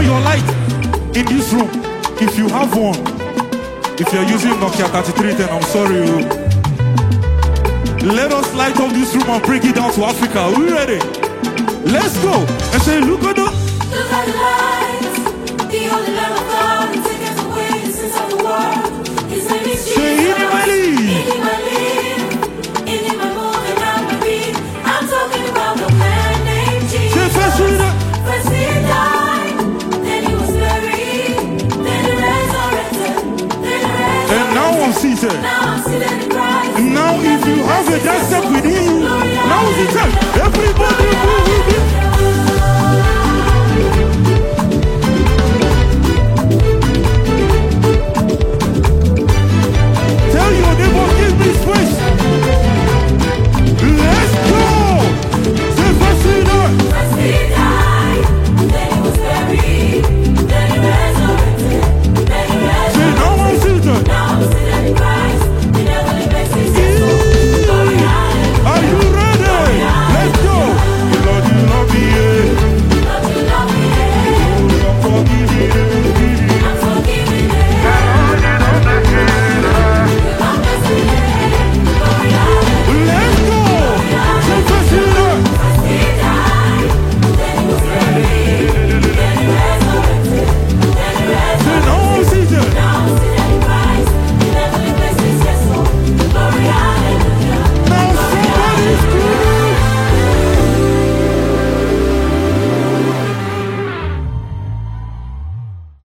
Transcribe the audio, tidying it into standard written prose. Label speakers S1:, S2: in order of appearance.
S1: your light in this room, if you have one, if you're using Nokia 3310, I'm sorry. Let us light up this room and bring it down to Africa. Are we ready? Let's go. And say, look at the
S2: lights. The only love of God who takes away the sins of the world. His name is Jesus.
S1: say, in my lead.
S2: In him I live, in him I move and I breathe. I'm talking about the man named Jesus.
S1: Say, first
S2: he died, then he was buried, then he resurrected, then he resurrected.
S1: and now I'm seated.
S2: Now I'm seated in Christ.
S1: Now if you have a, that's the